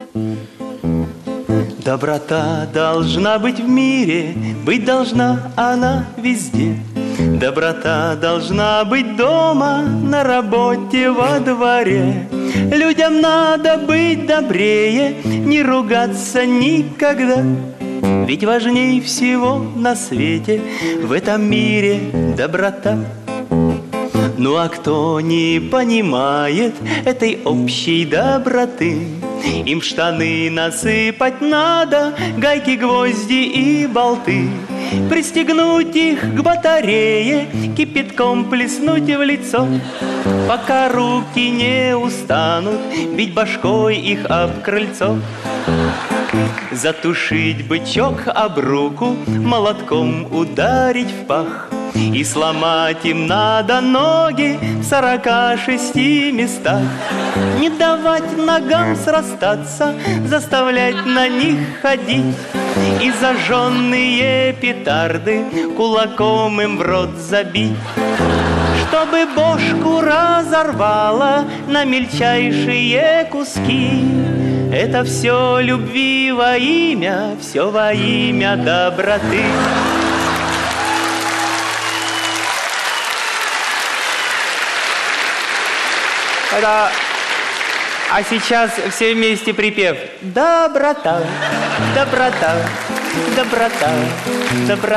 Доброта должна быть в мире, быть должна она везде. Доброта должна быть дома, на работе, во дворе. Людям надо быть добрее, не ругаться никогда. Ведь важней всего на свете в этом мире доброта. Ну а кто не понимает этой общей доброты, им в штаны насыпать надо гайки, гвозди и болты, пристегнуть их к батарее, кипятком плеснуть в лицо, пока руки не устанут бить башкой их об крыльцо. Затушить бычок об руку, молотком ударить в пах, и сломать им надо ноги в 46 местах. Не давать ногам срастаться, заставлять на них ходить, и зажженные петарды кулаком им в рот забить. Чтобы бошку разорвало на мельчайшие куски. Это все любви во имя, все во имя доброты. А сейчас все вместе припев. Доброта, доброта, доброта, доброта.